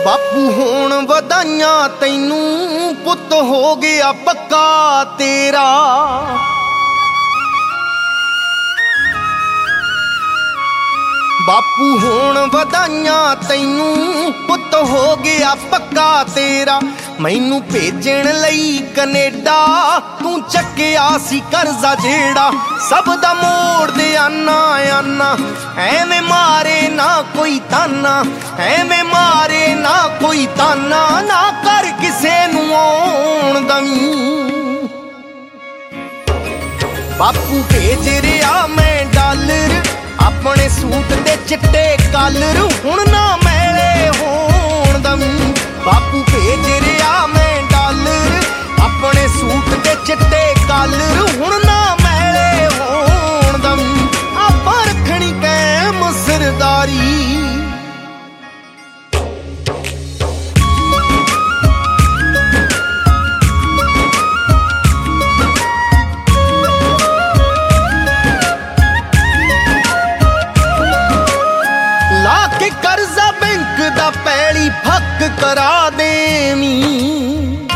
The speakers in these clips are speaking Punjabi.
ਬਾਪੂ ਹੋਣ ਵਧਾਈਆਂ ਤੈਨੂੰ, ਪੁੱਤ ਹੋ ਗਿਆ ਪੱਕਾ ਤੇਰਾ। ਬਾਪੂ ਹੋਣ ਵਧਾਈਆਂ ਤੈਨੂੰ, ਪੁੱਤ ਹੋ ਗਿਆ ਪੱਕਾ ਤੇਰਾ। ਮੈਨੂੰ ਭੇਜਣ ਲਈ ਕਨੇਡਾ ਤੂੰ ਚੱਕਿਆ ਸੀ ਕਰਜ਼ਾ ਜਿਹੜਾ, ਸਭ ਦਾ ਮੋੜ ਦੇ ਆਨਾ ਆਨਾ। ਐਵੇਂ ਮਾਰੇ ਨਾ ਕੋਈ ਤਾਨਾ, ਐਵੇਂ ਮਾਰੇ ਨਾ ਕੋਈ ਤਾਨਾ, ਨਾ ਕਰ ਕਿਸੇ ਨੂੰ ਆਉਣ ਦਵੀਂ। ਬਾਪੂ ਭੇਜ ਰਿਹਾ ਮੈਂ ਡਾਲਰ, ਆਪਣੇ ਸੂਟ ਦੇ ਚਿੱਟੇ ਕਾਲਰ, ਹੁਣ ਨਾ ਮੈਲੇ ਹੋਣ ਦਵੀਂ। ਬਾਪੂ ਭੇਜ ਰਿਹਾ ਮੈਂ ਡਾਲਰ, ਆਪਣੇ ਸੂਟ ਦੇ ਚਿੱਟੇ ਕਾਲਰ, ਹੁਣ ਨਾ ਮੈਲੇ ਹੋਣ ਦਵੀਂ। ਆਪਾਂ ਰੱਖਣੀ ਕਾਇਮ ਸਰਦਾਰੀ। ਲਾ ਕੇ ਕਰਜ਼ਾ ਬੈਂਕ ਦਾ ਪੈਲੀ ਫੱਕ ਕਰਾ ਦੇਵੀਂ।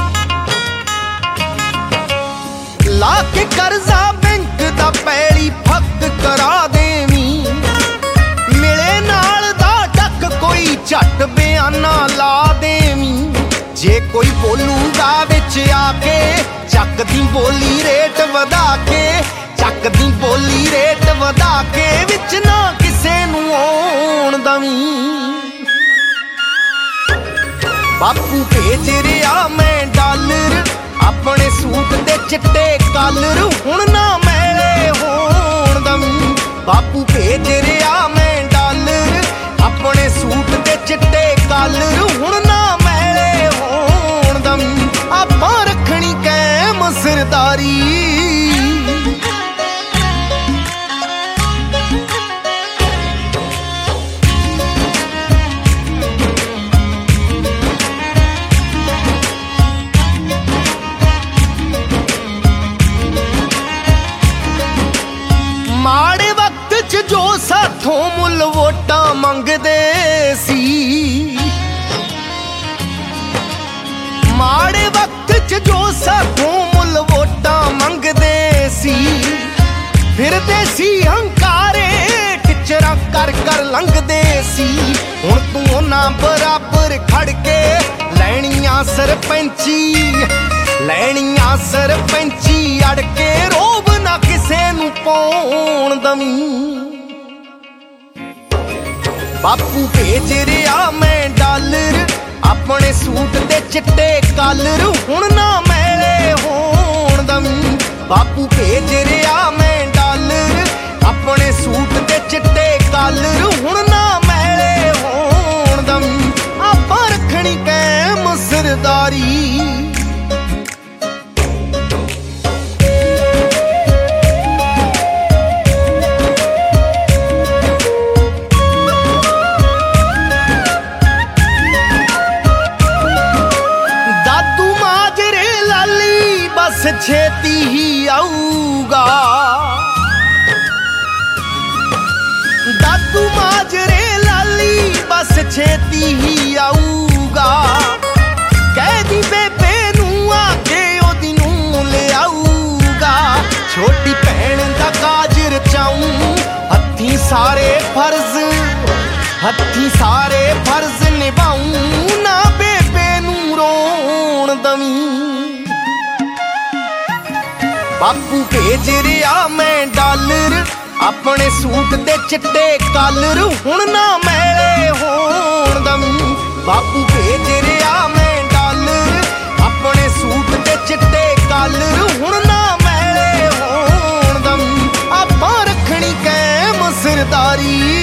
ਲਾ ਕੇ ਕਰਜ਼ਾ ਬੈਂਕ ਦਾ ਪੈਲੀ ਫੱਕ ਕਰਾ ਦੇਵੀਂ। ਮਿਲੇ ਨਾਲ ਦਾ ਡੱਕ ਕੋਈ ਝੱਟ ਬਿਆਨਾ ਲਾ ਦੇਵੀਂ। ਜੇ ਕੋਈ ਬੋਲੂਗਾ ਵਿੱਚ ਆ ਕੇ, ਚੱਕਦੀ ਬੋਲੀ ਰੇਟ ਵਧਾ ਕੇ, ਚੱਕਦੀ ਬੋਲੀ ਰੇਟ ਵਧਾ ਕੇ, ਵਿੱਚ ਨਾ ਕਿਸੇ ਨੂੰ ਆਉਣ ਦਵੀਂ। ਬਾਪੂ ਭੇਜ ਰਿਹਾ ਮੈਂ ਡਾਲਰ, ਆਪਣੇ ਸੂਟ ਦੇ ਚਿੱਟੇ ਕਾਲਰ, ਹੁਣ ਨਾ ਮੈਲੇ ਹੋਣ ਦਵੀਂ। ਬਾਪੂ ਭੇਜ ਰਿਹਾ ਮੈਂ ਡਾਲਰ, ਆਪਣੇ ਸੂਟ ਦੇ ਚਿੱਟੇ ਕਾਲਰ, ਹੁਣ ਨਾ ਮੈਲੇ ਹੋਣ ਦਵੀਂ। ਆਪਾਂ ਰੱਖਣੀ ਕਾਇਮ ਸਰਦਾਰੀ। ਮਾੜੇ ਵਕਤ 'ਚ ਜੋ ਸਾਥੋਂ ਮੁੱਲ ਵੋਟਾਂ ਮੰਗਦੇ ਸੀ, ਮਾੜੇ ਵਕਤ 'ਚ ਜੋ ਸਾਥੋਂ ਮੁੱਲ ਵੋਟਾਂ ਮੰਗਦੇ ਸੀ, ਫਿਰਦੇ ਸੀ ਹੰਕਾਰੇ ਟਿਚਰਾਂ ਕਰ ਕਰ ਲੰਘਦੇ ਸੀ। ਹੁਣ ਤੂੰ ਉਹਨਾਂ ਬਰਾਬਰ ਖੜ ਕੇ ਲੈਣੀਆਂ ਸਰਪੰਚੀ, ਲੈਣੀਆਂ ਸਰਪੰਚੀ ਅੜ ਕੇ, ਰੋਬ ਨਾ ਕਿਸੇ ਨੂੰ ਪਾਉਣ ਦਵੀਂ। ਬਾਪੂ ਭੇਜ ਰਿਹਾ ਮੈਂ ਡਾਲਰ, ਆਪਣੇ ਸੂਟ ਦੇ ਚਿੱਟੇ ਕਾਲਰ, ਹੁਣ ਨਾ ਮੈਲੇ ਹੋਣ ਦਵੀਂ। ਬਾਪੂ ਭੇਜ ਰਿਹਾ ਮੈਂ ਡਾਲਰ, ਆਪਣੇ ਸੂਟ ਦੇ ਚਿੱਟੇ ਕਾਲਰ, ਹੁਣ ਨਾ ਮੈਲੇ ਹੋਣ ਦਵੀਂ। ਆਪਾਂ ਰੱਖਣੀ ਕਾਇਮ ਸਰਦਾਰੀ। ਛੇਤੀ ਹੀ ਆਊਗਾ, ਦਾਦੂ ਮਾਜਰੇ ਲਾਲੀ ਬਸ ਛੇਤੀ ਹੀ ਆਊਗਾ। ਕਹਿਦੀ ਬੇਬੇ ਨੂੰ ਆ ਕੇ ਉਹਦੀ ਨੂੰ ਲਿਆਊਗਾ। ਛੋਟੀ ਭੈਣ ਦਾ ਕਾਜ ਰਚਾਊਂ, ਹੱਥੀਂ ਸਾਰੇ ਫਰਜ਼, ਹੱਥੀਂ ਸਾਰੇ ਫਰਜ਼ ਨਿਭਾਊਂ, ਨਾ ਬੇਬੇ ਨੂੰ ਰੋਣ ਦਵੀਂ। ਬਾਪੂ ਭੇਜ ਰਿਹਾ ਮੈਂ ਡਾਲਰ, ਆਪਣੇ ਸੂਟ ਦੇ ਚਿੱਟੇ ਕਾਲਰ, ਹੁਣ ਨਾ ਮੈਲੇ ਹੋਣ ਦਵੀਂ। ਬਾਪੂ ਭੇਜ ਰਿਹਾ ਮੈਂ ਡਾਲਰ, ਆਪਣੇ ਸੂਟ ਦੇ ਚਿੱਟੇ ਕਾਲਰ, ਹੁਣ ਨਾ ਮੈਲੇ ਹੋਣ ਦਵੀਂ। ਆਪਾਂ ਰੱਖਣੀ ਕਾਇਮ ਸਰਦਾਰੀ।